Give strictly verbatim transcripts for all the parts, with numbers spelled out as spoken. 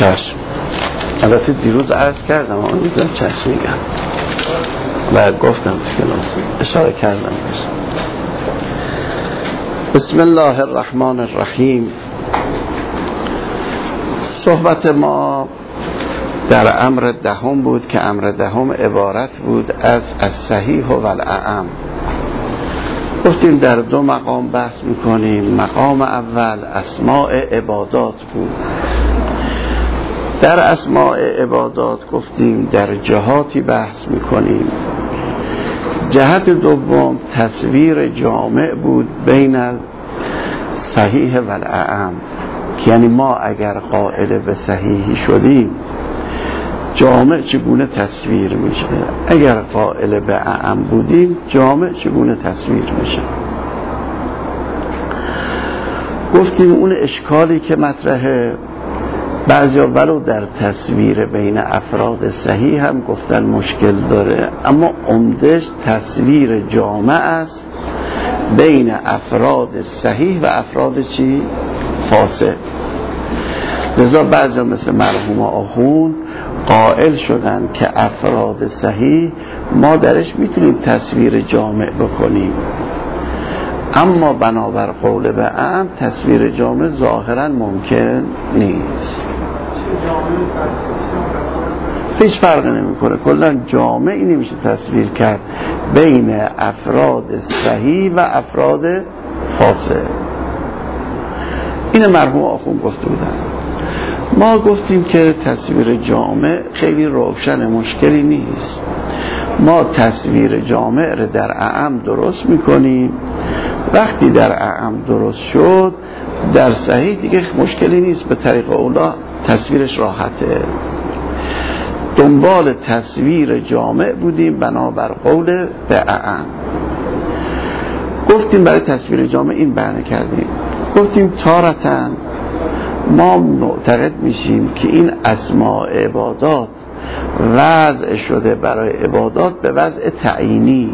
چشم. البته دیروز عرض کردم اون میدونم چشم میگم و گفتم تو کلاس اشاره کردم. بسم الله الرحمن الرحیم. صحبت ما در امر دهم بود که امر دهم عبارت بود از الصحیح و الاعم. گفتیم در دو مقام بحث میکنیم. مقام اول اسماء عبادات بود. در اسماء عبادات گفتیم در جهاتی بحث میکنیم. جهت دوم تصویر جامع بود بین صحیح و الاعم، یعنی ما اگر قائل به صحیحی شدیم جامع چگونه تصویر میشه، اگر قائل به اعم بودیم جامع چگونه تصویر میشه. گفتیم اون اشکالی که مطرحه، بعضیا ولو در تصویر بین افراد صحیح هم گفتن مشکل داره، اما عمدش تصویر جامع است بین افراد صحیح و افراد چی؟ فاسد. لذا بعضیا مثل مرحوم آخوند قائل شدن که افراد صحیح ما درش میتونیم تصویر جامع بکنیم، اما بنابر قول به اعم تصویر جامع ظاهرا ممکن نیست. هیچ فرقی نمیکنه، کلا جامعی نمیشه تصویر کرد بین افراد صحیح و افراد فاسد. این مرحوم آخوند گفته بودن. ما گفتیم که تصویر جامع خیلی روشن، مشکلی نیست. ما تصویر جامع رو در اعم درست میکنیم، وقتی در اعم درست شد در صحیح دیگه مشکلی نیست، به طریق اولا تصویرش راحته. دنبال تصویر جامع بودیم بنابر قول به اعم. گفتیم برای تصویر جامع این بحث کردیم. گفتیم تارتاً ما معتقد میشیم که این اسماء عبادات وضع شده برای عبادات به وضع تعیینی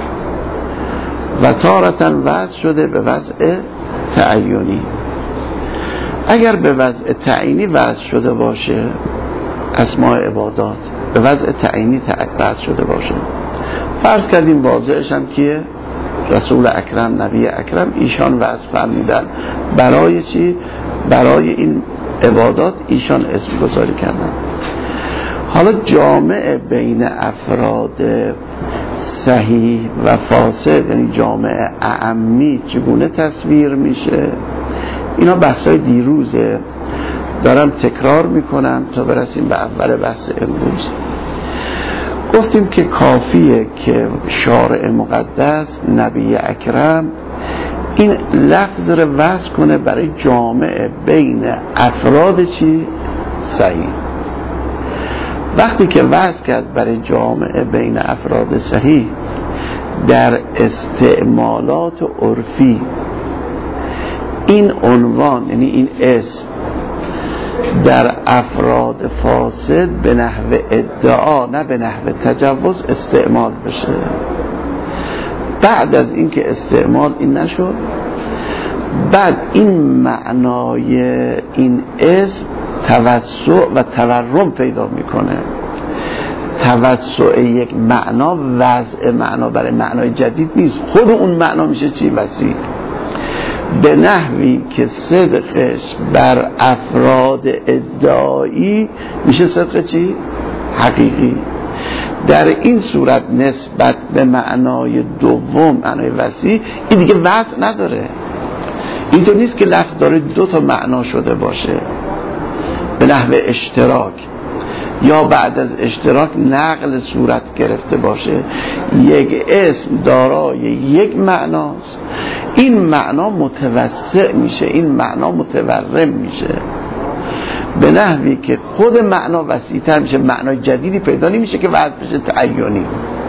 و تارتاً وضع شده به وضع تعیینی. اگر به وضع تعیینی وضع شده باشه اسماء عبادات، به وضع تعیینی وضع شده باشه، فرض کردیم واضحش هم کیه؟ رسول اکرم، نبی اکرم، ایشان وضع فرمودن برای چی؟ برای این عبادات ایشان اسم گذاری کردن. حالا جامع بین افراد صحیح و فاسد، یعنی جامع اعمی چگونه تصویر میشه؟ اینا بحثای دیروزه، دارم تکرار میکنم تا برسیم به اول بحث امروز. گفتیم که کافیه که شارع مقدس نبی اکرم این لفظ رو وضع کنه برای جامع بین افراد چی؟ صحیح. وقتی که وضع کرد برای جامع بین افراد صحیح، در استعمالات عرفی این عنوان، یعنی این اسم، در افراد فاسد به نحو ادعا نه به نحو تجوز استعمال بشه. بعد از اینکه استعمال این نشد، بعد این معنای این اسم توسع و تورم پیدا میکنه. توسع یک معنا وضع معنا برای معنای جدید نیست، خود اون معنا میشه چی؟ وسیع. به نحوی که صدقش بر افراد ادعایی میشه صدق چی؟ حقیقی. در این صورت نسبت به معنای دوم، معنای وسیع، این دیگه وضع نداره. اینطور نیست که لفظ داره دو تا معنا شده باشه به نحو اشتراک، یا بعد از اشتراک نقل صورت گرفته باشه. یک اسم دارای یک معناست، این معنا متوسع میشه، این معنا متورم میشه، به نحوی که خود معنا وسیع‌تر میشه، معنای جدیدی پیدا نمیشه که وضع بشه تعیینی.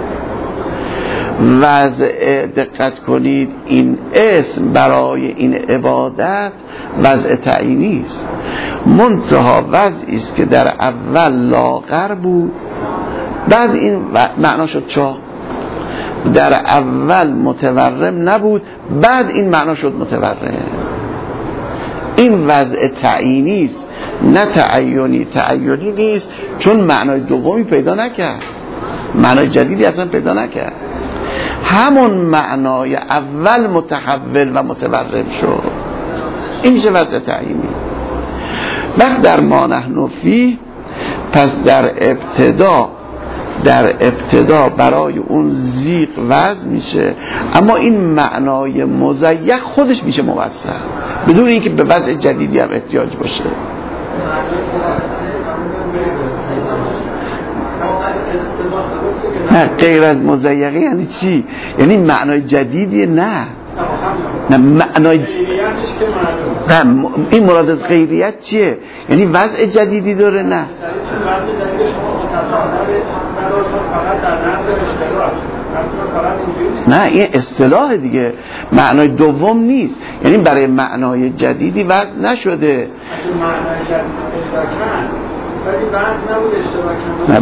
وضع، دقت کنید، این اسم برای این عبادت وضع تعیینی است، منتها وضعی است که در اول لاغر بود، بعد این معنا شد چاق. در اول متورم نبود، بعد این معنا شد متورم. این وضع تعیینی است نه تعینی. تعینی نیست چون معنای دومی پیدا نکرد، معنای جدیدی اصلا پیدا نکرد، همون معنای اول متحول و متورم شد. این میشه وضع تعیینی. وقت در ما نحن فیه، پس در ابتدا در ابتدا برای اون زیغ وضع میشه، اما این معنای مزیق خودش میشه موسع بدون اینکه به وضع جدیدی هم احتیاج باشه. نه، غیر از مزیقه یعنی چی؟ یعنی معنای جدیدی؟ نه نه معنای ج... نه این مراد از غیریت چیه؟ یعنی وضع جدیدی داره؟ نه نه این اصطلاح دیگه، معنای دوم نیست، یعنی برای معنای جدیدی وضع نشده. نه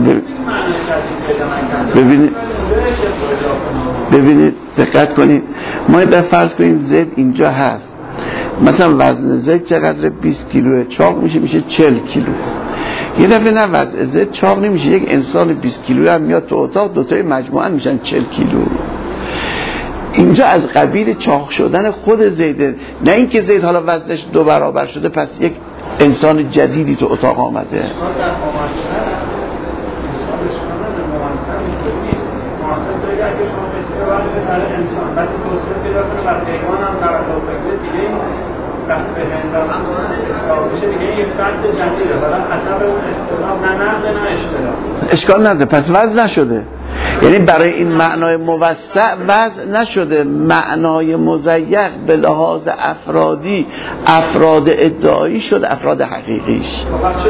ببینید ببینید دقت کنید، ما در فرض کنیم زد اینجا هست، مثلا وزن زد چقدر؟ بیست کیلوه، چاق میشه میشه چهل کیلو. یه دفعه نه وزن زد چاق نمیشه، یک انسان بیست کیلویی هم میاد تو اتاق، دوتای مجموعاً میشن چهل کیلو. اینجا از قبیل چاق شدن خود زیده، نه اینکه زید حالا وزنش دو برابر شده پس یک انسان جدیدی تو اتاق آمده. اشکال نداره، پس وضع نشده، یعنی برای این معنای موسع وضع نشده. معنای مزیق به لحاظ افرادی افراد ادعایی شد، افراد حقیقیش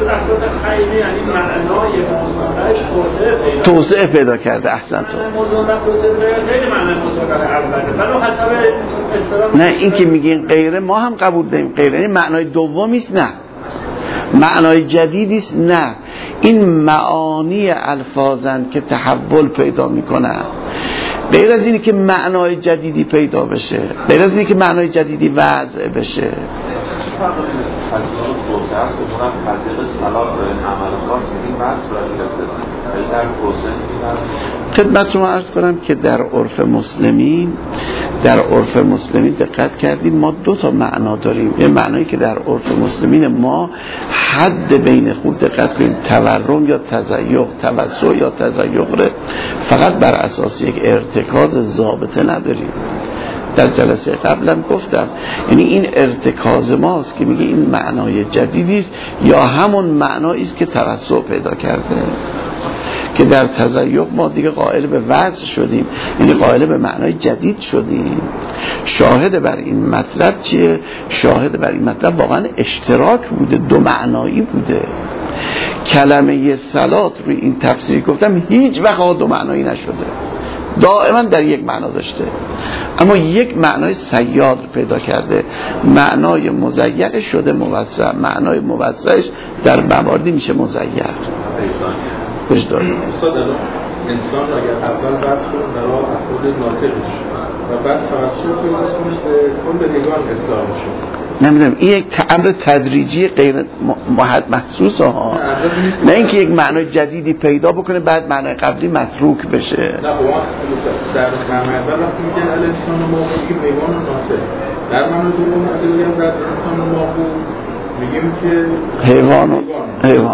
توسعه پیدا کرده. احسن تو نه این که میگین غیره ما هم قبول داریم، غیره یعنی معنای دومیست، نه معنای جدیدیست، نه این معانی الفاظن که تحول پیدا میکنن. غیر از اینی که معنای جدیدی پیدا بشه، غیر از اینی که معنای جدیدی وضع بشه. از اون توسعه است که اونم تطبیق صلاح عمل خاص میگیم بس صورت گرفته. در خدمت شما عرض کنم که در عرف مسلمین در عرف مسلمین دقت کردیم ما دو تا معنا داریم. یه معنایی که در عرف مسلمین ما حد بین خود دقت کنیم تورم یا تزیق، توسع یا تزیق، فقط بر اساس یک ارتکاز ضابطه نداریم. در جلسه قبلم گفتم یعنی این ارتکاز ماست که میگه این معنای جدیدی است یا همون معنایی است که توسع پیدا کرده، که در تزیق ما دیگه قائل به وضع شدیم، یعنی قائل به معنای جدید شدیم. شاهد بر این مطلب چیه؟ شاهد بر این مطلب واقعا اشتراک بوده، دو معنایی بوده. کلمه صلات روی این تفسیر گفتم هیچ وقت دو معنایی نشده، دائما در یک معنا داشته، اما یک معنای سیاد پیدا کرده، معنای مزیق شده موسع، معنای موسعش در مواردی میشه مزیق. وجدان انسان اگر اول بس کنه در افراد ناطقش و بعد توسط کنه به کل نگاه اطلاع میشه. نمیدونم این یک امر تدریجی غیر محسوس ها، نه اینکه یک معنای جدیدی پیدا بکنه بعد معنای قبلی متروک بشه. نه با در معنی اول وقتی میگن الانسان ما میگیم حیوان ناطق، در معنی دوم اگه بگیم در انسان ما میگیم که حیوان حیوان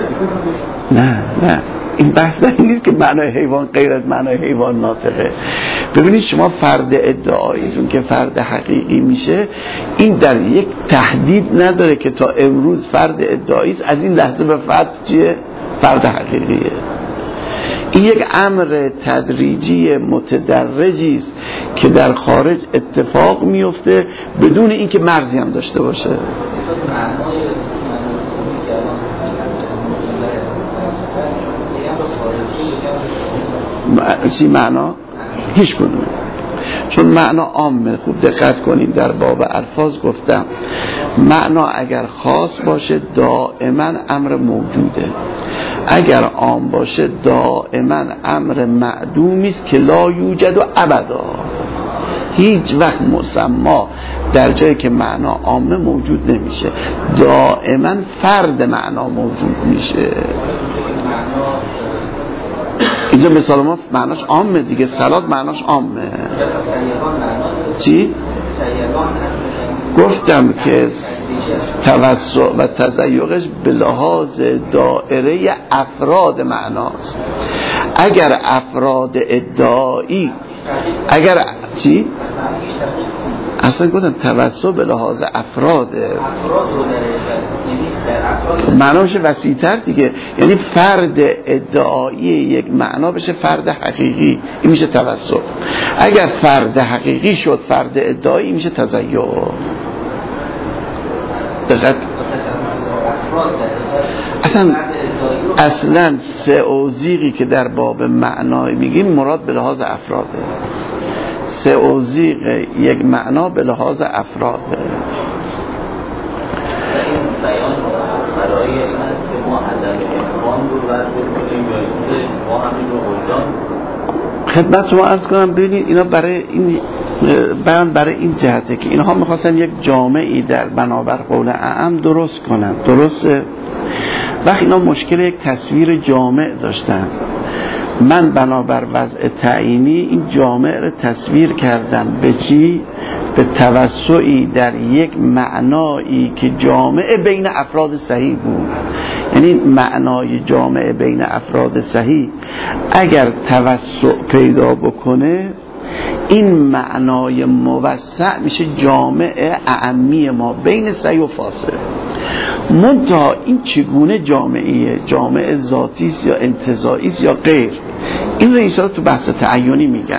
نه نه این بحث نه این نیست که معنای حیوان غیر از معنای حیوان ناطقه. ببینید شما فرد ادعاییتون که فرد حقیقی میشه، این در یک تهدید نداره که تا امروز فرد ادعایی است، از این لحظه به فرد چیه؟ فرد حقیقیه. این یک امر تدریجی متدرجی است که در خارج اتفاق میفته بدون اینکه مرزی هم داشته باشه. چی معنا؟ هیچ کدوم، چون معنا عامه. خوب دقت کنید در باب الفاظ گفتم معنا اگر خاص باشه دائما امر موجوده، اگر عام باشه دائما امر معدومی است که لا یوجد و ابدا. هیچ وقت مسما در جایی که معنا عامه موجود نمیشه، دائما فرد معنا موجود میشه. اینجا مثال ما معناش عامه دیگه، صلات معناش عامه. چی؟ گفتم که توسع و تضیقش به لحاظ دائره افراد معناست. اگر افراد ادعایی اگر چی؟ اصلا گفتم توسع به لحاظ افراده، معنا میشه وسیع‌تر دیگه، یعنی فرد ادعایی یک معنا بشه فرد حقیقی، این میشه توسع. اگر فرد حقیقی شد فرد ادعایی میشه تضیع. دقت اصلا اصلا سئوزیقی که در باب معنای میگیم مراد به لحاظ افراده. سئوزیق یک معنا به لحاظ افراده. بیان برای این است که ما عدم امکان رو رد بکنیم یا ما همین رو وجدان خدمت شما عرض کنم. ببینید اینا برای این بیان برای این جهته که اینها میخواستن یک جامعی در بنابر قول اعم درست کنن. درسته؟ وقتی اینا مشکل یک تصویر جامع داشتن، من بنابر وضع تعیینی این جامع رو تصویر کردم به چی؟ به توسعی در یک معنایی که جامع بین افراد صحیح بود. یعنی معنای جامع بین افراد صحیح اگر توسع پیدا بکنه، این معنای موسع میشه جامع اعمی ما بین صحیح و فاسد. منتها این چگونه جامعیه؟ جامع ذاتی است یا انتزاعی است یا غیر؟ این رو اینجا تو بحث تعیینی میگن.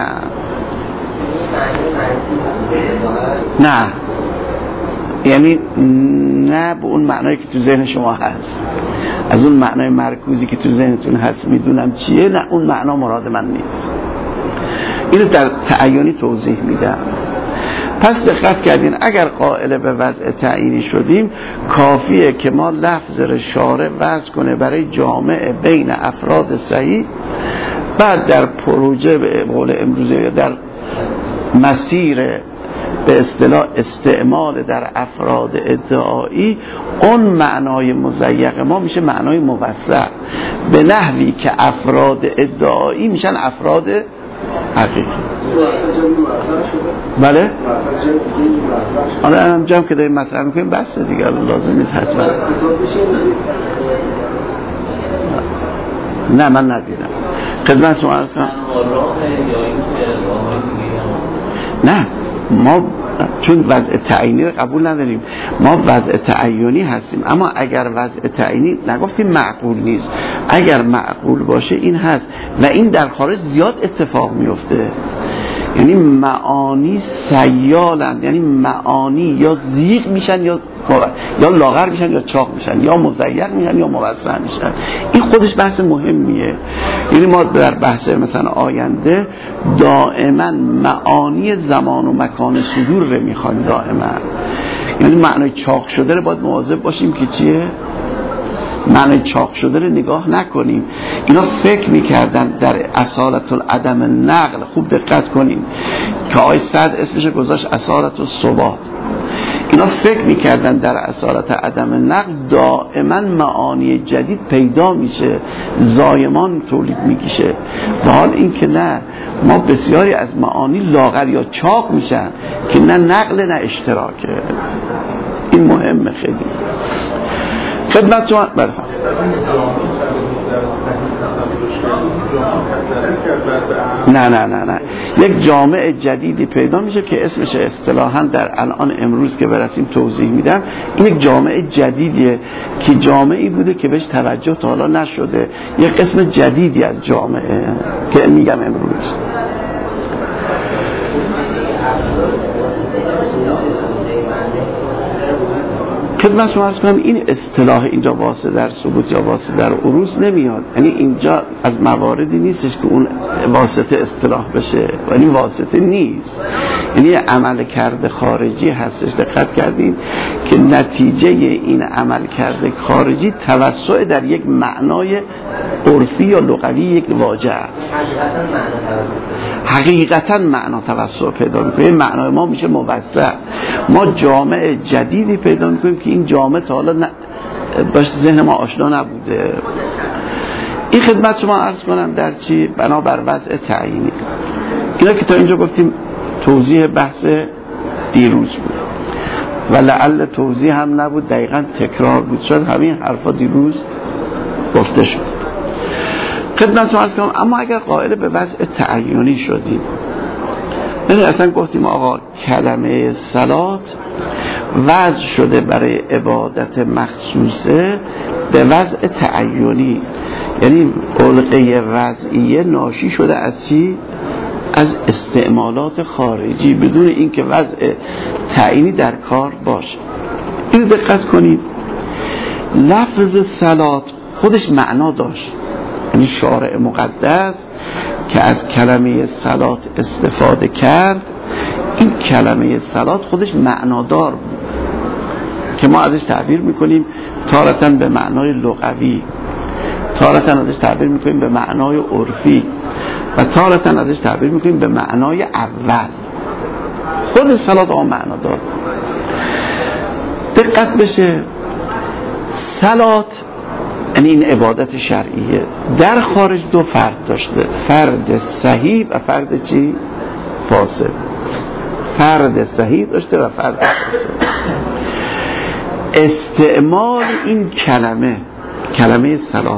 نه، یعنی نه به اون معنایی که تو ذهن شما هست، از اون معنای مرکوزی که تو ذهنتون هست میدونم چیه، نه اون معنا مراد من نیست. اینو در تعیینی توضیح میدم. پس دقت کردین اگر قائل به وضع تعیینی شدیم، کافیه که ما لفظ را شارع وضع کنه برای جامع بین افراد صحیح، بعد در پروژه به قول امروزه در مسیر به اصطلاح استعمال در افراد ادعایی، اون معنای مضیق ما میشه معنای موسع، به نحوی که افراد ادعایی میشن افراد حقیقی. بله؟ حالا هم جمع که داریم مطرح میکنیم بسته دیگه، لازم نیست حتما. نه من ندیدم. خدمت شما عرض کنم. نه ما چون وضع تعیینی رو قبول نداریم، ما وضع تعیینی هستیم. اما اگر وضع تعیینی نگفتیم معقول نیست، اگر معقول باشه این هست و این در خارج زیاد اتفاق میفته. یعنی معانی سیالند، یعنی معانی یا زیغ میشن یا یا لاغر میشن یا چاق میشن، یا مضیق میشن یا موسع میشن. این خودش بحث مهمیه. یعنی ما در بحث مثلا آینده دائما معانی زمان و مکان صدور رو میخوایم دائما. یعنی معنای چاق شده رو باید مواظب باشیم که چیه؟ معنی چاق شده رو نگاه نکنیم. اینا فکر میکردن در اصالت العدم نقل، خوب دقت کنیم که آقای سعد اسمش گذاشت اصالت الثبات. اینا فکر میکردن در اصالت عدم نقل دائما معانی جدید پیدا میشه، زایمان تولید میکشه. به حال این که نه، ما بسیاری از معانی لاغر یا چاق میشن که نه نقل نه اشتراکه. این مهمه خیلی. خدمت شما برفرم. نه نه نه نه یک جامعه جدیدی پیدا میشه که اسمش اصطلاحاً در الان امروز که برسیم توضیح میدم. این یک جامعه جدیدیه که جامعه‌ای بوده که بهش توجه تا حالا نشده، یک قسم جدیدی از جامعه که میگم امروز. خدمت شما عرض کنم این اصطلاح اینجا واسه در ثبوت یا واسه در عروض نمیاد. یعنی اینجا از مواردی نیستش که اون واسطه اصطلاح بشه، یعنی واسطه نیست، یعنی عمل کرده خارجی هستش. دقت کردین که نتیجه این عمل کرده خارجی توسع در یک معنای عرفی یا لغوی یک واژه است. حقیقتا معنا توسع پیدا میکنه. معنای ما میشه موسع. ما جامعه جدیدی پیدا میکنیم که این جامعه تا حالا ن... باش ذهن ما آشنا نبوده. این خدمت شما عرض کنم در چی؟ بنابر وضع تعیینی. اینا که تا اینجا گفتیم توضیح بحث دیروز بود و لعل توضیح هم نبود، دقیقا تکرار بود، شد همین حرفا دیروز گفته شد. خدمت شما عرض کنم اما اگر قائل به وضع تعیینی شدیم، یعنی اصلا گفتیم آقا کلمه صلات وضع شده برای عبادت مخصوصه به وضع تعیینی، یعنی علقه وضعیه ناشی شده از چی؟ از استعمالات خارجی بدون اینکه وضع تعیینی در کار باشه. این دقت کنید، لفظ صلات خودش معنا داشت، یعنی شارع مقدس که از کلمه صلات استفاده کرد، این کلمه صلات خودش معنادار بود که ما ازش تعبیر میکنیم تارةً به معنای لغوی، تارةً ازش تعبیر میکنیم به معنای عرفی و تارةً ازش تعبیر میکنیم به معنای اول. خود صلات آن معنادار. دقت بشه، صلات یعنی این عبادت شرعیه در خارج دو فرد داشته، فرد صحیح و فرد چی؟ فاسد. فرد صحیح داشته و فرد فاسد. استعمال این کلمه، کلمه صلات،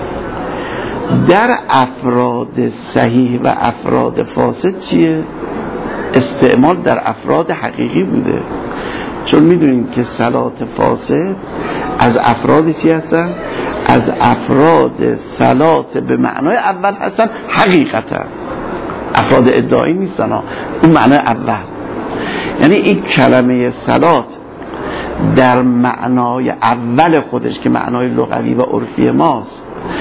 در افراد صحیح و افراد فاسد چیه؟ استعمال در افراد حقیقی بوده، چون میدونیم که صلات فاسد از افراد چی هستن؟ از افراد صلات به معنای اول هستن حقیقتا، افراد ادعایی نیستن ها. اون معنای اول، یعنی این کلمه صلات در معنای اول خودش که معنای لغوی و عرفی ماست،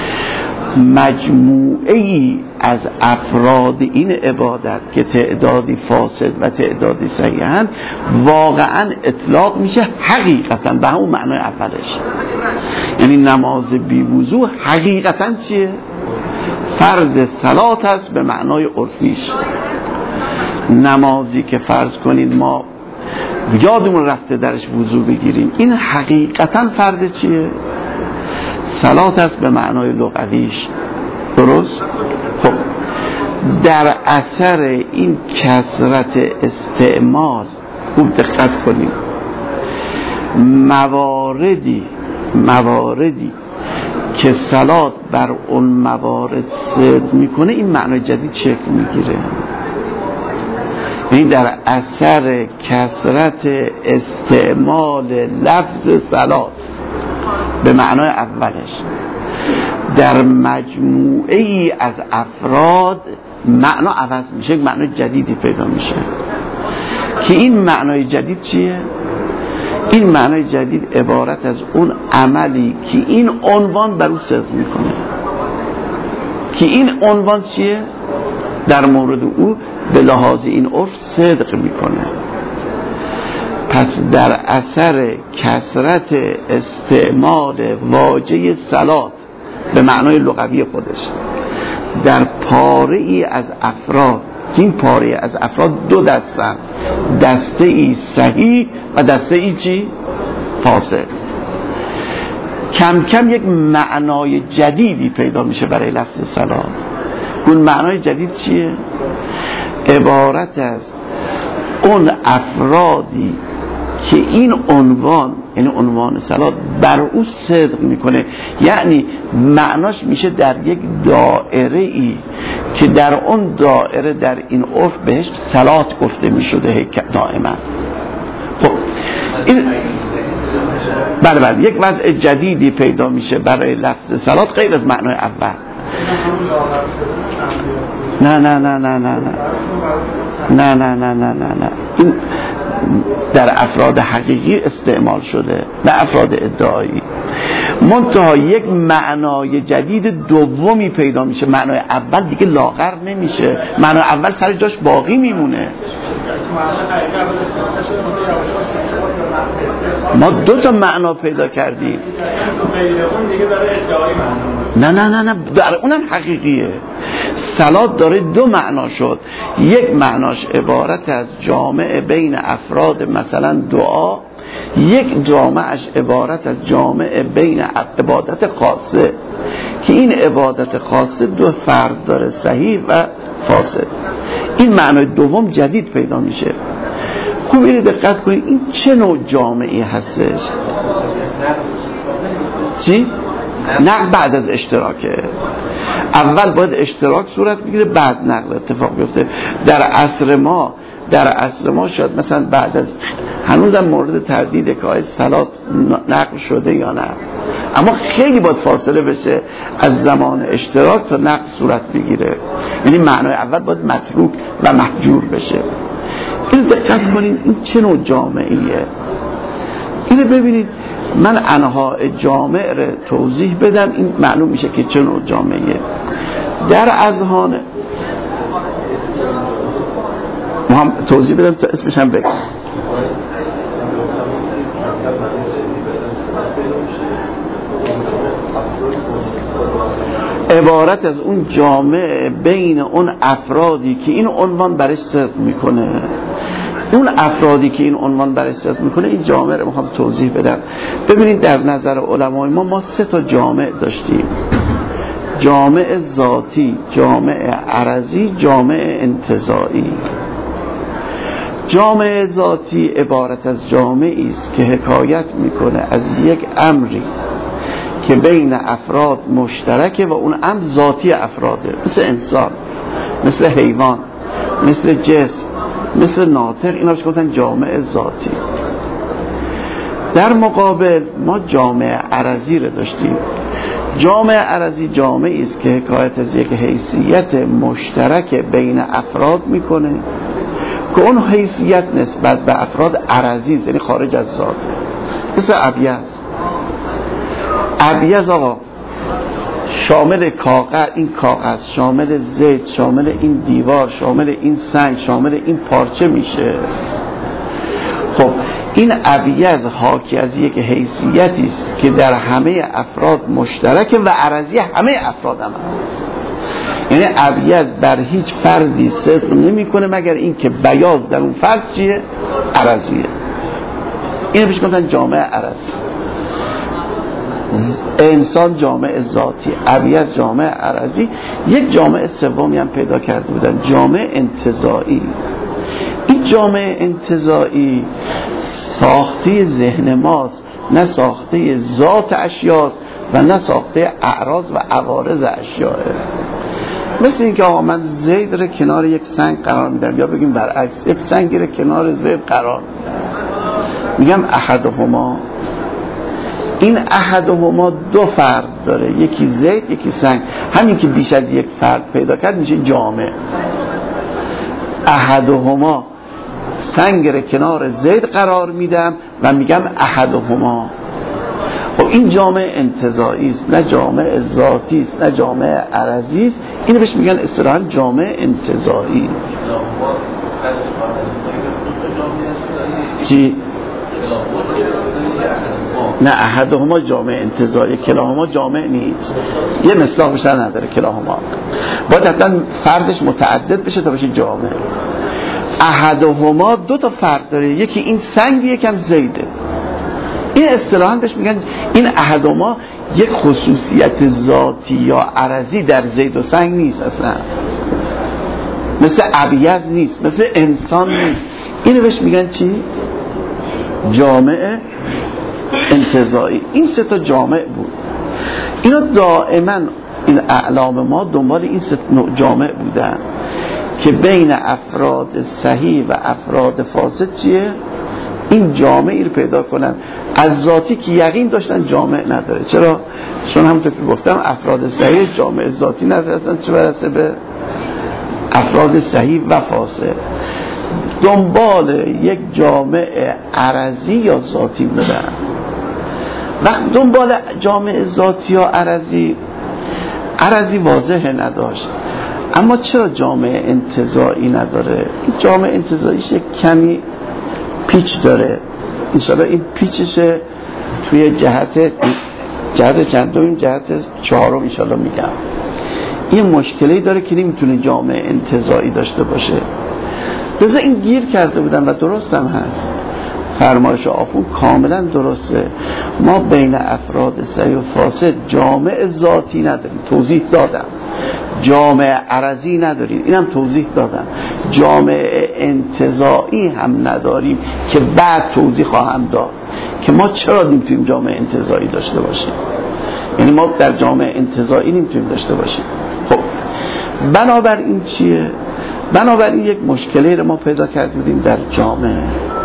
مجموعه‌ای از افراد این عبادت که تعدادی فاسد و تعدادی صحیحن واقعا اطلاق میشه حقیقتا به همون معنای اولش. یعنی نماز بی وضو حقیقتا چیه؟ فرد صلات هست به معنای عرفیش. نمازی که فرض کنید ما یادمون رفته درش وضو بگیریم، این حقیقتا فرد چیه؟ صلات است به معنای لغویش. درست؟ خب در اثر این کثرت استعمال خوب دقت کنیم، مواردی مواردی که صلات بر اون موارد صدق میکنه این معنای جدید شکل میگیره. این در اثر کثرت استعمال لفظ صلات به معنای اولش در مجموعه ای از افراد معنا عوض میشه، معنای جدیدی پیدا میشه که این معنای جدید چیه؟ این معنای جدید عبارت از اون عملی که این عنوان بر او صدق میکنه، که این عنوان چیه؟ در مورد او به لحاظ این عرف صدق میکنه. پس در اثر کثرت استعمال واژه صلات به معنای لغوی خودش در پاره ای از افراد، این پاره از افراد دو دستن، دسته ای صحیح و دسته ای چی؟ فاسد، کم کم یک معنای جدیدی پیدا میشه برای لفظ صلات. اون معنای جدید چیه؟ عبارت از اون افرادی که این عنوان، یعنی عنوان صلات بر او صدق میکنه، یعنی معناش میشه در یک دائره ای که در اون دائره در این عرف بهش صلات گفته میشده دائما. خب این بله بله یک وضع جدیدی پیدا میشه برای لفظ صلات غیر از معنای اول. نه نه نه نه نه نه نه نه نه نه نه نه این در افراد حقیقی استعمال شده، نه افراد ادعایی. منتها یک معنای جدید دومی پیدا میشه، معنای اول دیگه لاغر نمیشه، معنای اول سر جاش باقی میمونه. ما دو تا معنا پیدا کردیم. نه نه نه نه در اونم حقیقیه. صلات داره دو معنا شد، یک معناش عبارت از جامع بین افراد مثلا دعا، یک جامعش عبارت از جامع بین عبادت خاصه که این عبادت خاصه دو فرد داره، صحیح و فاسد. این معنای دوم جدید پیدا میشه. خوب اینو دقت کنید این چه نوع جامعی هستش؟ چی؟ نقل بعد از اشتراکه. اول باید اشتراک صورت بگیره بعد نقل اتفاق بیفته. در عصر ما در عصر ما شاید مثلا بعد از هنوزم مورد تردیده که آیا صلات نقل شده یا نه، اما خیلی باید فاصله بشه از زمان اشتراک تا نقل صورت بگیره. یعنی معنای اول باید متروک و محجور بشه. این دقت کنید این چه نوع جامعیه. اینو ببینید من انواع جامع رو توضیح بدم این معلوم میشه که چه نوع جامعیه. در اذهان هم توضیح بدم تا اسمش هم بگم. عبارت از اون جامعه بین اون افرادی که این عنوان برش صدق میکنه، اون افرادی که این عنوان برش صدق میکنه، این جامعه رو میخوام توضیح بدم. ببینید در نظر علمای ما ما سه تا جامعه داشتیم: جامعه ذاتی، جامعه عرضی، جامعه انتزاعی. جامعه ذاتی عبارت از جامعی است که حکایت میکنه از یک امری که بین افراد مشترکه و اون امر ذاتی افراده، مثل انسان، مثل حیوان، مثل جسم، مثل ناطق. اینا بهش گفتن جامعه ذاتی. در مقابل ما جامعه عرضی رو داشتیم. جامعه عرضی جامعی است که حکایت از یک حیثیت مشترک بین افراد میکنه که اون حیثیت نسبت به افراد عرضی، یعنی خارج از ذاته. مثل ابیض. ابیض آقا شامل کاغذ، این کاغذ شامل زیت، شامل این دیوار، شامل این سنگ، شامل این پارچه میشه. خب این ابیض حاکی از یک حیثیتی است که در همه افراد مشترکه و عرضی همه افراد هم هست. یعنی ابیض بر هیچ فردی صدق نمیکنه مگر این که بیاض در اون فرد چیه؟ عرضیه. اینو پیش گفتن جامعه عرضی. انسان جامعه ذاتی، ابیض جامعه عرضی. یک جامعه سومی هم پیدا کرده بودن، جامعه انتزاعی. این جامعه انتزاعی ساخته ذهن ماست، نه ساخته ذات اشیاست و نه ساخته اعراض و عوارض اشیاء. مثل این که آقا من زید رو کنار یک سنگ قرار میدم، یا بگیم برعکس یک سنگی رو کنار زید قرار میدم، میگم احدهما. این احدهما دو فرد داره، یکی زید یکی سنگ. همین که بیش از یک فرد پیدا کرد میشه جامع. احدهما سنگ رو کنار زید قرار میدم و میگم احدهما. خب این جامعه انتزاعی است، نه جامعه ذاتی است، نه جامعه عرضی است. اینو بهش میگن اصطلاحاً جامعه انتزاعی. چی؟ نه احدهما جامعه انتزاعی، کلاهما جامعه نیست. یه مصداق بیشتر نداره کلاهما. باید حتما فردش متعدد بشه تا بشه جامعه. احدهما دو تا فرد داره، یکی این سنگ یکم زیده. این اصطلاحاً بهش میگن این احدهما یک خصوصیت ذاتی یا عرضی در زید و سنگ نیست اصلا، مثل ابیض نیست، مثل انسان نیست. اینو بهش میگن چی؟ جامعه انتزاعی. این سه تا جامع بود. اینا دائما این اعلام ما دنبال این سه نوع جامع بودن که بین افراد صحیح و افراد فاسد چیه؟ این جامعی رو پیدا کنن. از ذاتی که یقین داشتن جامع نداره. چرا؟ چون همونطور که گفتم افراد صحیح جامع ذاتی ندارن، چه برسه به افراد صحیح و فاسد. دنبال یک جامع عرضی یا ذاتی بودن. وقت دنبال جامعه ذاتی یا عرضی، عرضی واضحه نداشت، اما چرا جامعه انتزاعی نداره؟ این جامعه انتزاعیش کمی پیچ داره، انشاءالله این پیچشه توی جهت جهت چندم جهت چهارم انشاءالله میگم. این مشکلی داره که نمیتونه جامعه انتزاعی داشته باشه. لذا این گیر کرده بودن و درست هم هست، فرمایش آخون کاملا درسته. ما بین افراد صحیح و فاسد جامعه ذاتی نداریم، توضیح دادم. جامعه عرضی نداریم، اینم توضیح دادم. جامعه انتزاعی هم نداریم که بعد توضیح خواهم داد که ما چرا نمیتونیم جامعه انتزاعی داشته باشیم. یعنی ما در جامعه انتزاعی نمیتونیم داشته باشیم. خب بنابراین چیه؟ بنابراین یک مشکلی رو ما پیدا کردیم در جامعه.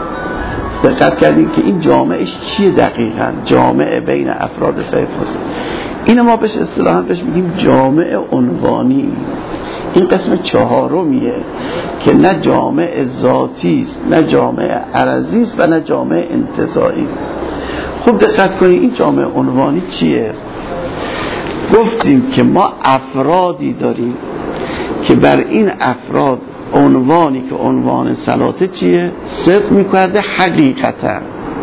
دقت کردیم که این جامعهش چیه دقیقاً؟ جامعه بین افراد صحیح فاسد. اینو ما بهش اصطلاحاً بهش میگیم جامعه عنوانی. این قسم چهارمیه که نه جامعه ذاتی است، نه جامعه عرضی است و نه جامعه انتزاعی. خوب دقت کنید این جامعه عنوانی چیه؟ گفتیم که ما افرادی داریم که بر این افراد عنوانی که عنوان صلاته چیه؟ صدق میکرده حقیقتا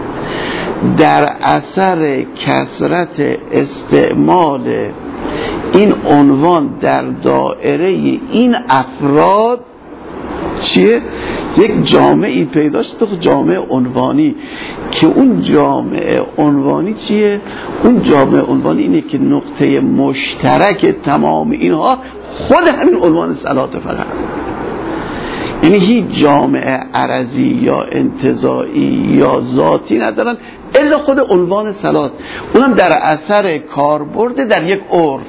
در اثر کثرت استعمال این عنوان در دائره این افراد چیه؟ یک جامعه پیدا شد، جامعه عنوانی. که اون جامعه عنوانی چیه؟ اون جامعه عنوانی اینه که نقطه مشترک تمام اینها خود همین عنوان صلاته فقط. یعنی هیچ جامعه عرضی یا انتزاعی یا ذاتی ندارن الا خود عنوان صلات، اونم در اثر کاربرد در یک عرف.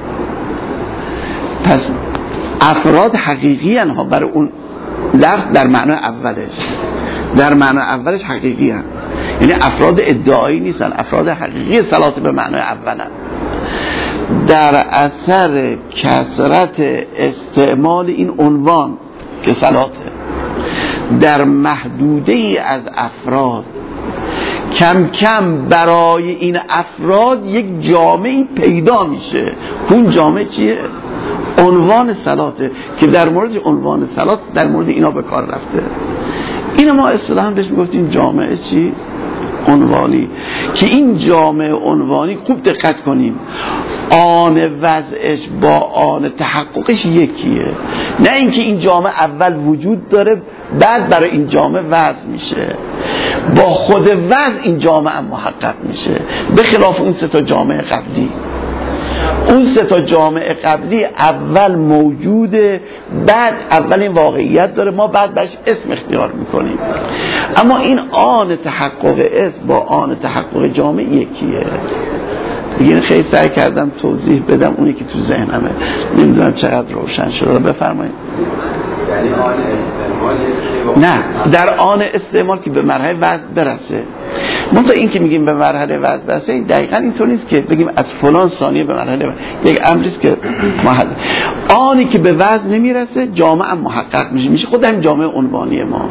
پس افراد حقیقی ها برای اون لفظ در معنای اولش، در معنای اولش حقیقی هن. یعنی افراد ادعایی نیستن، افراد حقیقی صلات به معنای اولن. در اثر کثرت استعمال این عنوان که صلاته در محدوده ای از افراد، کم کم برای این افراد یک جامعه پیدا میشه. اون جامعه چیه؟ عنوان صلاته که در مورد عنوان صلات در مورد اینا به کار رفته. اینو ما اصطلاحاً بهش میگفتیم جامعه چی؟ عنوانی. که این جامعه عنوانی خوب دقت کنیم آن وضعش با آن تحققش یکیه، نه اینکه این جامعه اول وجود داره بعد برای این جامعه وضع میشه، با خود وضع این جامعه محقق میشه، به خلاف اون سه تا جامعه قبلی. اون سه تا جامعه قبلی اول موجوده، بعد اول این واقعیت داره، ما بعد برش اسم اختیار میکنیم. اما این آن تحقق اسم با آن تحقق جامعه یکیه. دیگه خیلی سعی کردم توضیح بدم اونی که تو ذهنمه، نمیدونم چقدر روشن شده. بفرمایید. نه، در آن استعمال که به مرحله وضع برسه. منطقه این که میگیم به مرحله وضع برسه دقیقا اینطور نیست که بگیم از فلان ثانیه به مرحله وضع. یک امریست که محل آنی که به وضع نمیرسه جامعه محقق میشه، میشه خود هم جامعه عنوانی ما.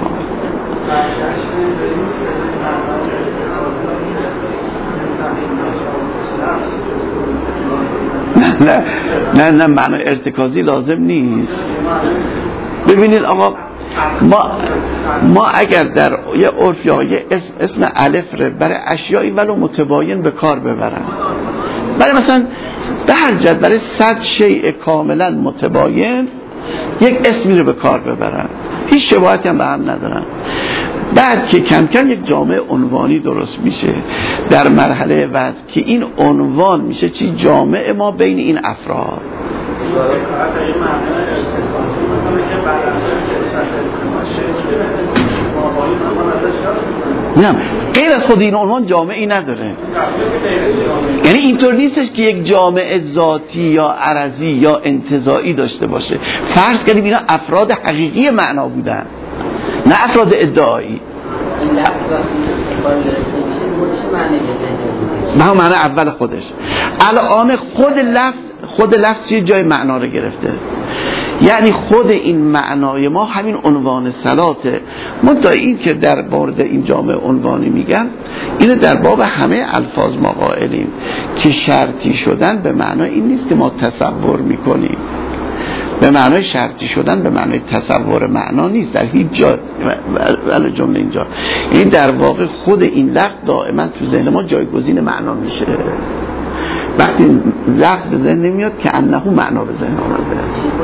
نه نه نه معنی ارتکازی لازم نیست. ببینید آقا ما ما اگر در یه عرف یا یه اسم اسم الف رو برای اشیایی ولو متباین به کار ببرن، برای مثلا به هر جد برای صد شیء کاملا متباین یک اسمی رو به کار ببرن، هیچ شباهتی هم به هم ندارن، بعد که کم کم یک جامعه عنوانی درست میشه در مرحله وضع که این عنوان میشه چی؟ جامعه ما بین این افراد. نه، غیر از خود این عنوان جامعه‌ای نداره. یعنی اینطور نیستش که یک جامعه ذاتی یا عرضی یا انتزاعی داشته باشه. فرض کنیم اینا افراد حقیقی معنا بودن، نه افراد ادعایی. به معنی اول خودش. الان خود لفظ خود لفظ یه جای معنا رو گرفته، یعنی خود این معنای ما همین عنوان صلاته. منتها این که در مورد این جامعه عنوانی میگن، اینو در باب همه الفاظ ما قائلیم که شرطی شدن به معنای این نیست که ما تصور میکنیم، به معنای شرطی شدن به معنای تصور معنا نیست در هیچ جا ولی جمله اینجا. این در واقع خود این لفظ دائما تو ذهن ما جایگزین معنا میشه. وقتی لفظ به ذهن نمیاد که انه معنا به ذهن آمده.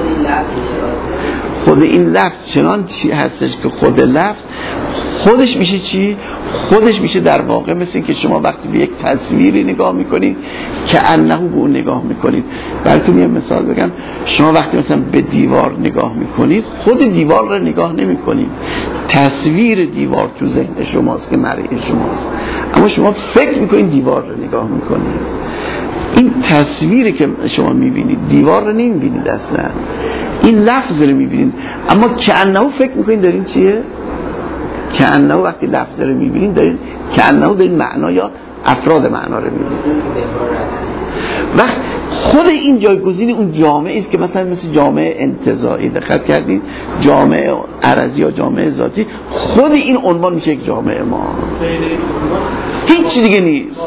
خود این لفظ چنان چی هستش که خود لفظ خودش میشه چی؟ خودش میشه در واقع مثل این که شما وقتی به یک تصویری نگاه میکنید که انه به اون نگاه میکنید. براتون یه مثال بگم، شما وقتی مثلا به دیوار نگاه میکنید خود دیوار رو نگاه نمیکنید، تصویر دیوار تو ذهن شماست که مرئی شماست، اما شما فکر میکنید دیوار رو نگاه میکنید. این تصویری که شما میبینید دیوار رو نمیبینید اصلا، این لفظ رو میبینید، اما کأنه فکر میکنید دارین چیه؟ کأنه وقتی لفظ رو میبینید دارین کأنه دارین معنا یا افراد معنا رو میبینید. وقت خود این جایگزین اون جامعه است که مثلا مثل جامعه انتزاعی دقت کردین، جامعه عرضی یا جامعه ذاتی، خود این عنوان میشه یک جامعه ما، هیچ چیز دیگه نیست.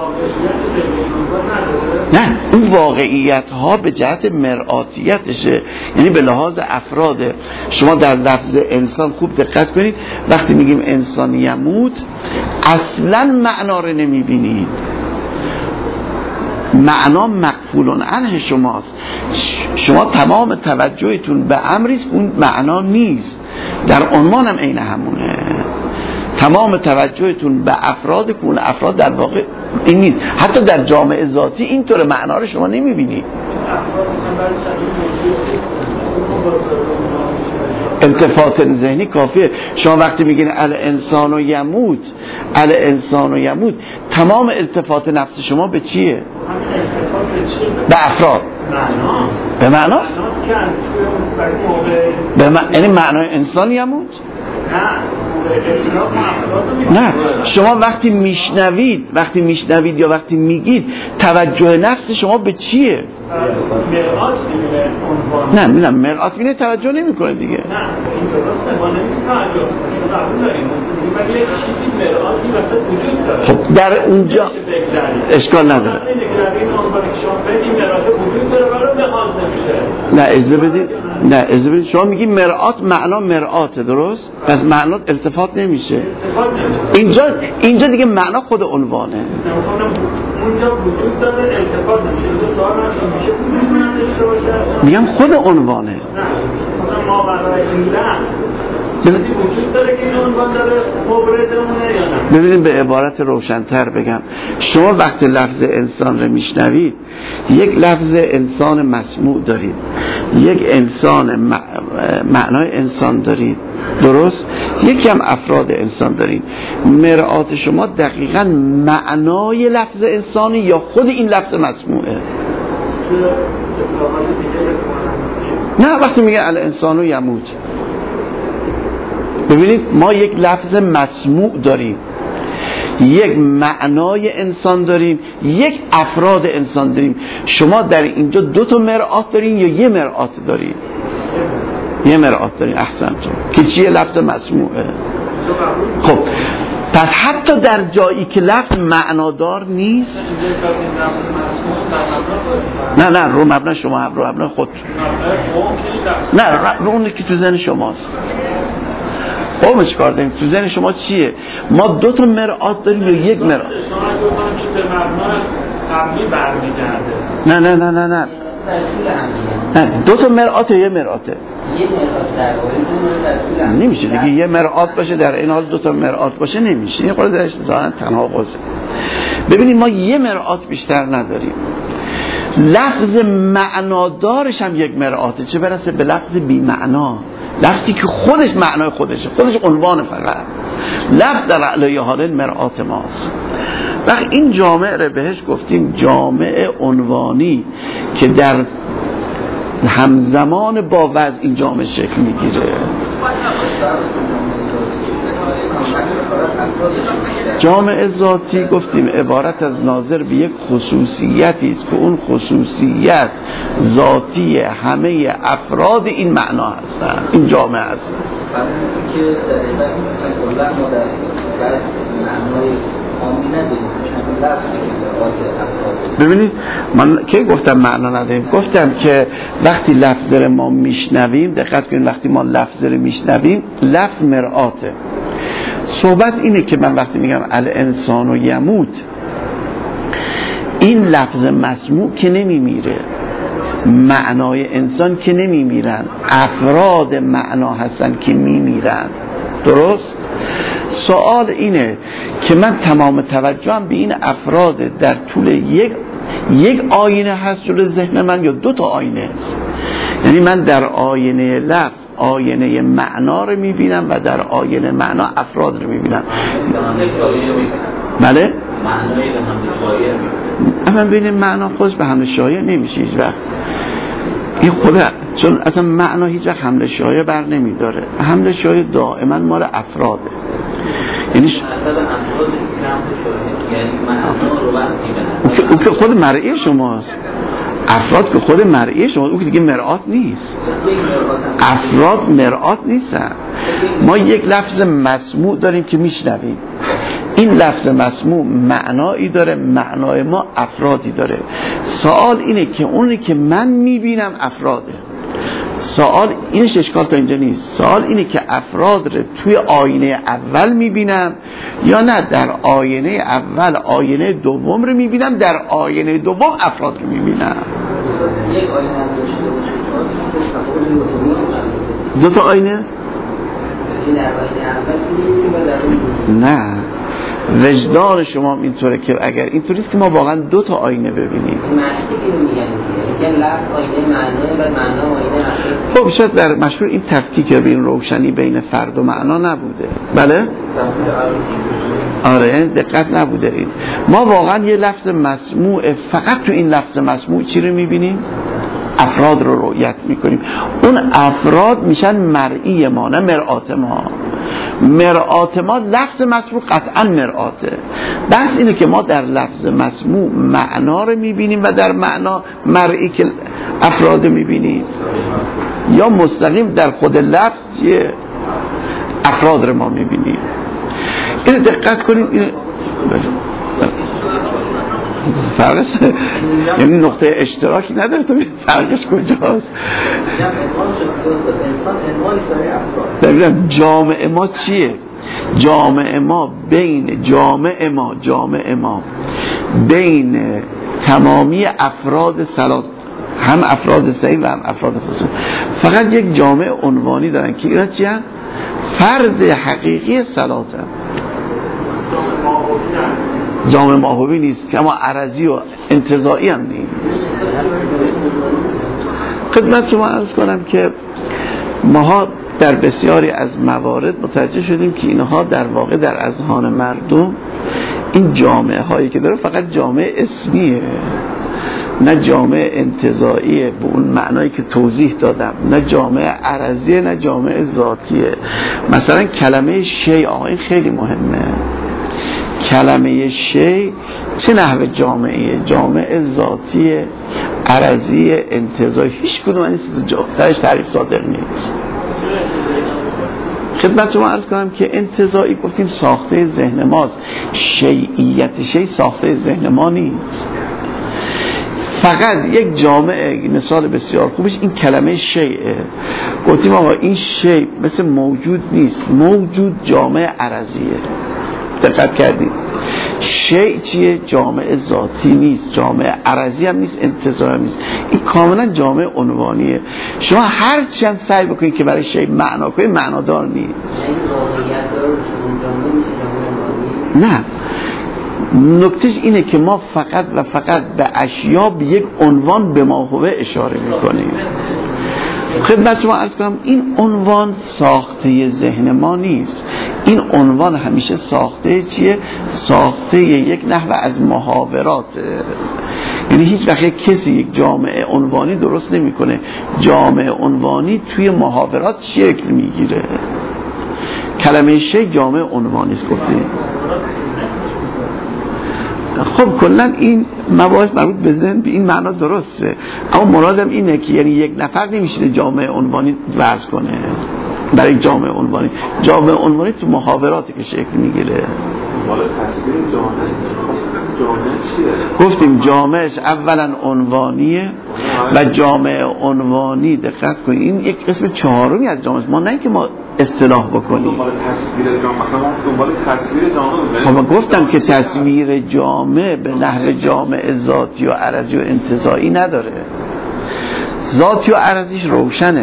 نه، اون واقعیت ها به جهت مرآتیتشه، یعنی به لحاظ افراده. شما در لفظ انسان خوب دقت کنید، وقتی میگیم انسان یموت اصلا معنا رو نمیبینید، معنا مغفول عنه شماست. شما تمام توجهتون به امریست اون معنا نیست، در عنوان هم عین همونه. تمام توجهتون به افراد که اون افراد در واقع این نیست. حتی در جامعه ذاتی اینطور معنا رو شما نمیبینید. التفات ذهنی کافیه. شما وقتی میگین الانسان و یموت، الانسان و یموت، تمام التفات نفس شما به چیه؟ به افراد، به معناست، به معنی یعنی معنای انسان یموت. نه، شما وقتی میشنوید وقتی میشنوید یا وقتی میگید توجه نفس شما به چیه؟ نه میدونم مرآت بینه توجه نمی کنه دیگه. نه این درسته، ما نمیدونیم توجه قبول داریم، ولی یک چیزی مرآتی وسط وجود داره. خب در اونجا اشکال نداره. نه اجازه بدید، نه اجازه بدید، شما میگی مرآت معنا مرآت، درست؟ پس معنا التفات نمیشه. اینجا اینجا دیگه معنا خود عنوانه. اونجا وجود داره التفات نمیشه. دو سوال میشه وجود نداشته باشه. میگم خود عنوانه. نه ما برای این لفظ وجود داره که این عنوان داره مبرزمونه یا نه؟ ببینید به عبارت روشن‌تر بگم، شما وقتی لفظ انسان رو میشنوید یک لفظ انسان مسموع دارید، یک انسان معنای انسان دارید، درست؟ یکی هم افراد انسان دارید. مرآت شما دقیقاً معنای لفظ انسانی یا خود این لفظ مسموعه؟ نه، وقتی میگه الانسان یموت، ببینید ما یک لفظ مسموع داریم، یک معنای انسان داریم، یک افراد انسان داریم. شما در اینجا دو تا مرآت دارین یا یه مرآت دارین؟ یه مرآت دارین. احسنتون. که چیه؟ لفظ مسموعه. خب پس حتی در جایی که لفظ معنادار نیست، نه نه رو مبنا شما، رو مبنا خود، نه رو اونی که تو ذهن شماست. خب چه کار داریم؟ تو ذهن شما چیه؟ ما دو تا مرآت داریم یا یک مرآت؟ نه نه نه نه نه نه دو تا مرآت یا یه مرآته؟ نمیشه دیگه، یه مرآت باشه در این حال دو تا مرآت باشه نمیشه. این قرار درش ظاهرا تناقضه. ببینید ما یه مرآت بیشتر نداریم، لفظ معنادارش هم یک مرآته، چه برسه به لفظ بی معنا، لفظی که خودش معنای خودشه، خودش عنوان فقط. لفظ در اعلای حال مرآت ماست. وقت این جامعه رو بهش گفتیم جامعه عنوانی که در همزمان با وضع این جامعه شکل میگیره. جامعه ذاتی گفتیم عبارت از ناظر به یک خصوصیتی است که اون خصوصیت ذاتی همه افراد این معنا هستن، این جامعه هستن. که در ما در معنای عامی نداریم، ببینید من کی گفتم معنا نداریم؟ گفتم که وقتی لفظ رو ما میشنویم، دقت کنید، وقتی ما لفظ رو میشنویم، لفظ مرآته. صحبت اینه که من وقتی میگم الانسان و یموت، این لفظ مسموع که نمیمیره، معنای انسان که نمیمیرن، افراد معنا هستن که میمیرن. درست؟ سوال اینه که من تمام توجهم به این افراد در طول یک یک آینه هست جلوی ذهن من یا دو تا آینه است؟ یعنی من در آینه لفظ آینه معنا رو میبینم و در آینه معنا افراد رو میبینم. بله؟ معنای به هم شایع اما ببینید معنا خودش به هم شایع نمیشه هیچ وقت. این خود چون اصلا معنا هیچ وقت حمله شایع بر نمیداره. حمله شایع دائما مال افراده. یعنی ش... او که خود مرئی شماست. افراد که خود مرئی شما، او که دیگه مرآت نیست. افراد مرآت نیستن. ما یک لفظ مسموع داریم که میشنویم. این لفظ مسموع معنایی داره، معنای ما افرادی داره. سوال اینه که اونی که من میبینم افراده. سوال اینش اشکال تا اینجا نیست. سوال اینه که افراد رو توی آینه اول میبینم یا نه در آینه اول آینه دوم رو میبینم، در آینه دوم افراد رو میبینم. یک آینه هم داشته دو تا آینه است؟ نه، وجدان شما اینطوره که اگر اینطوری است که ما واقعا دو تا آینه ببینیم. خب شاید در مشهور این تفکیک یا این روشنی بین فرد و معنا نبوده. بله؟ آره دقت نبوده. این ما واقعا یه لفظ مسموع، فقط تو این لفظ مسموع چی رو میبینیم؟ افراد رو رؤیت میکنیم. اون افراد میشن مرئی ما، نه مرآت ما. مرآت ما لفظ مسموع قطعا مرآته. بحث اینه که ما در لفظ مسموع معنا رو میبینیم و در معنا مرئی که افراد میبینیم، یا مستقیم در خود لفظ افراد رو ما میبینیم. این دقت کنید. این فرقش یعنی نقطه اشتراکی نداره، تو فرقش کجاست؟ ببینم جامعه ما چیه؟ جامعه ما بین جامعه ما جامعه ما بین تمامی افراد سلات، هم افراد صحیح و هم افراد فاسد، فقط یک جامعه عنوانی دارن که اینا چی هست؟ فرد حقیقی سلات هم. جامعه ماهوی نیست که اما عرضی و انتزاعی هم نیست. خدمت شما عرض کنم که ماها در بسیاری از موارد متوجه شدیم که اینها در واقع در اذهان مردم این جامعه هایی که داره فقط جامعه اسمیه، نه جامعه انتزاعیه به اون معنایی که توضیح دادم، نه جامعه عرضیه نه جامعه ذاتیه. مثلا کلمه شیء، آقا این خیلی مهمه. کلمه شیء چه نحوه جامعه؟ جامعه ذاتی، عرضی، انتزاعی، هیچ کدوم از این درش تعریف صادر نیست. خدمت شما عرض کنم که انتزاعی گفتیم ساخته ذهن ماست، شیعیت شیء ساخته ذهن ما نیست. فقط یک جامعه، مثال بسیار خوبش این کلمه شیء، گفتیم آقا این شیء مثل موجود نیست، موجود جامعه عرضیه. دقت کردید؟ شیء چیه؟ جامعه ذاتی نیست، جامعه عرضی هم نیست، انتزاعی هم نیست. این کاملا جامعه عنوانیه. شما هر چند سعی بکنید که برای شیء معنا کنید، معنادار نیست. نه، نکتهش اینه که ما فقط و فقط به اشیا به یک عنوان به ماهوه اشاره میکنیم. خدمت شما عرض کنم این عنوان ساخته ذهن ما نیست. این عنوان همیشه ساخته چیه؟ ساخته یک نحوه از محاورات. یعنی هیچ وقت کسی یک جامعه عنوانی درست نمیکنه. جامعه عنوانی توی محاورات شکل میگیره. کلمه شی جامع عنوانی است گفتیم. خب کلا این مباحث مربوط به ذهن به این معنا درسته، اما مرادم اینه که یعنی یک نفر نمیشه جامع عنوانی وضع کنه. برای جامع عنوانی، جامع عنوانی تو محاوراتی که شکل میگیره. گفتیم جامعش اولا عنوانیه و جامع عنوانی دقت کنید این یک قسم چهارمی از جامعه است. ما نه که ما اصطلاح بکنیم. دنبال تصویر جامعه، مثلا ما دنبال تصویر جامعه. خب گفتم که تصویر جامعه به نحو جامعه ذاتی و عرضی و انتزاعی نداره. ذاتی و عرضیش روشنه.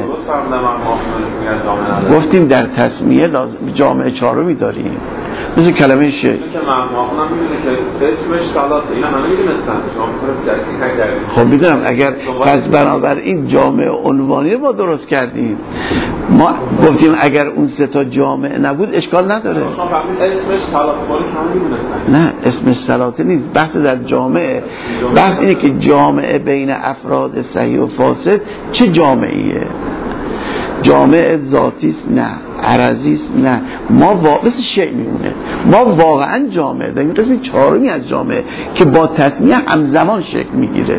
گفتیم در تسمیه لازم جامعه چهارمی داریم، مثل کلمه شی که معمولا میدونه که اسمش سالات، اینا همه میدونستن. خب میدونم اگر پس بنابراین جامعه عنوانی رو ما درست کردیم، ما گفتیم اگر اون سه تا جامعه نبود اشکال نداره. اسمش سالات بالا که میدونستن. نه اسمش سالات نیست، بحث در جامعه، بحث اینه که جامعه بین افراد صحیح و فاسد چه جامعه‌ایه. جامعه ذاتی است نه، عرضی است نه، ما واقعا شیء میمونه. ما واقعا جامعه داریم، قسم چهارمی از جامعه که با تسمیه همزمان شکل میگیره.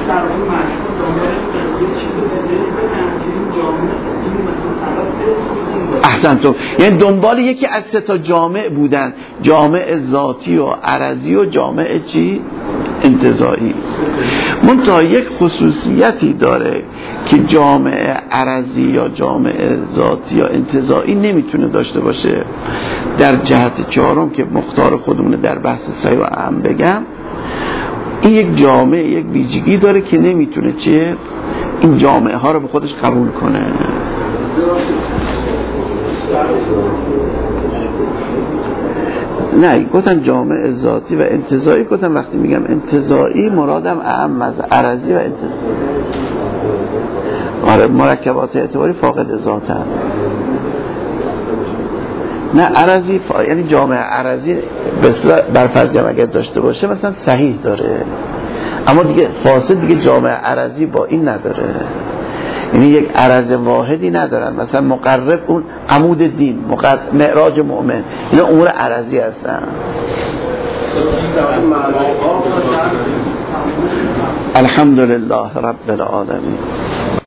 احسنتم، یعنی دنبال یکی از سه تا جامعه بودن، جامعه ذاتی و عرضی و جامعه چی؟ انتزاعی. منتها یک خصوصیتی داره که جامعه عرضی یا جامعه ذاتی یا انتزاعی نمیتونه داشته باشه. در جهت چهارم که مختار خودمون در بحث صحیح و اهم بگم، این یک جامعه یک ویژگی داره که نمیتونه چه این جامعه ها رو به خودش قبول کنه. نه گفتم جامعه ذاتی و انتزاعی، گفتم وقتی میگم انتزاعی مرادم اهم از عرضی و انتزاعی. آره مرکبات اعتباری فاقد ذاتن. نه عرضی فا... یعنی جامعه عرضی بر فرض جمع اگر داشته باشه مثلا صحیح داره، اما دیگه فاسد دیگه جامعه عرضی با این نداره، یعنی یک عرض واحدی ندارن. مثلا مقرب اون عمود دین، مقرب معراج مؤمن، اینا امور عرضی هستن. الحمدلله رب العالمین.